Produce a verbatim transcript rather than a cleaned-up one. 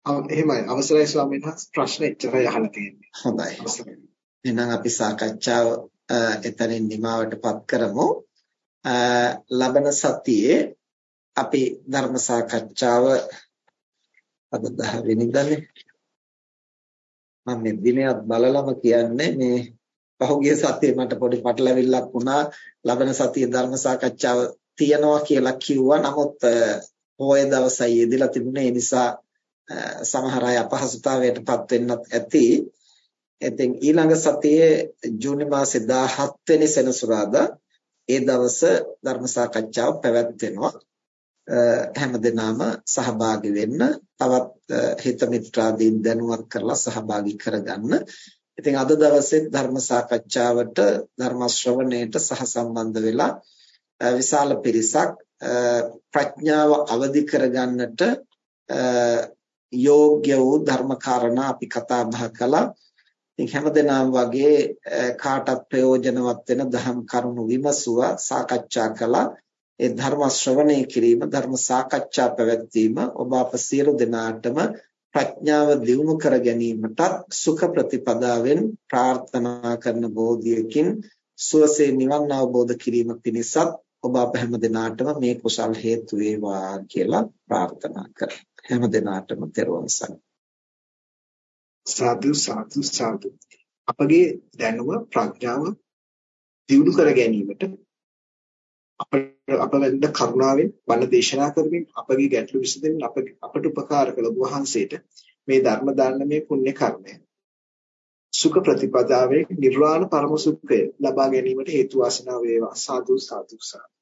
අව- එහෙමයි අවසරයි ස්වාමීන් වහන්සේ ප්‍රශ්න එච්චරයි අහලා තියෙන්නේ. හොඳයි. අවසරයි. එහෙනම් අපි සාකච්ඡාව අ, එතනින් නිමවටපත් කරමු. අ, ලබන සතියේ අපි ධර්ම සාකච්ඡාව අද දහ වෙනිදානේ. මම මේ දිනයත් බලලම කියන්නේ මේ පහුගිය සතියේ මට පොඩි පටලැවිල්ලක් වුණා. ලබන සතියේ ධර්ම සාකච්ඡාව තියනවා කියලා කිව්වා. නමුත් පොය දවසයි යෙදලා තිබුණේ. ඒ නිසා සමහර අය අපහසුතාවයටපත් වෙන්නත් ඇති. ඉතින් ඊළඟ සතියේ ජූනි මාසේ දාහත් වෙනි සෙනසුරාදා ඒ දවස ධර්ම සාකච්ඡාව පැවැත්වෙනවා. හැමදෙනාම සහභාගී වෙන්න, තවත් හිත මිත්‍රාදීන් දැනුවත් කරලා සහභාගී කරගන්න. ඉතින් අද දවසේ ධර්ම සාකච්ඡාවට ධර්ම ශ්‍රවණයට සහසම්බන්ධ වෙලා විශාල පිරිසක් ප්‍රඥාව අවදි කරගන්නට යෝග්‍ය වූ ධර්ම කාරණා අපි කතා බහ කළා. ඉතින් හැමදෙනාම වගේ කාටත් ප්‍රයෝජනවත් වෙන ධම් කරුණු විමසුවා, සාකච්ඡා කළා. ඒ ධර්ම ශ්‍රවණය කිරීම, ධර්ම සාකච්ඡා පැවැත්වීම ඔබ අප සියලු දෙනාටම ප්‍රඥාව දියුණු කර ගැනීමටත් සුඛ ප්‍රතිපදාවෙන් ප්‍රාර්ථනා කරන බෝධියකින් සුවසේ නිවන් අවබෝධ කිරීම පිණිසත් ඔබ අප හැම දෙනාටම මේ කුසල් හේතු වේවා කියලා ප්‍රාර්ථනා කරමු. හැම දෙනාටම තෙරුවන් සරණයි. සාදු සාදු සාදු. අපගේ දැනුම ප්‍රඥාව දියුණු කර ගැනීමට අප අප වෙන්න කරුණාවෙන් බණ දේශනා කරමින් අපගේ ගැටළු විසඳමින් අප අපට උපකාර කළ ඔබ වහන්සේට මේ ධර්ම දානමය පුණ්‍ය කර්මය සුඛ ප්‍රතිපදාවේ නිර්වාණ පරම සුඛය ලබා ගැනීමට හේතු වාසනා වේවා. සාදු සාදු සාදු.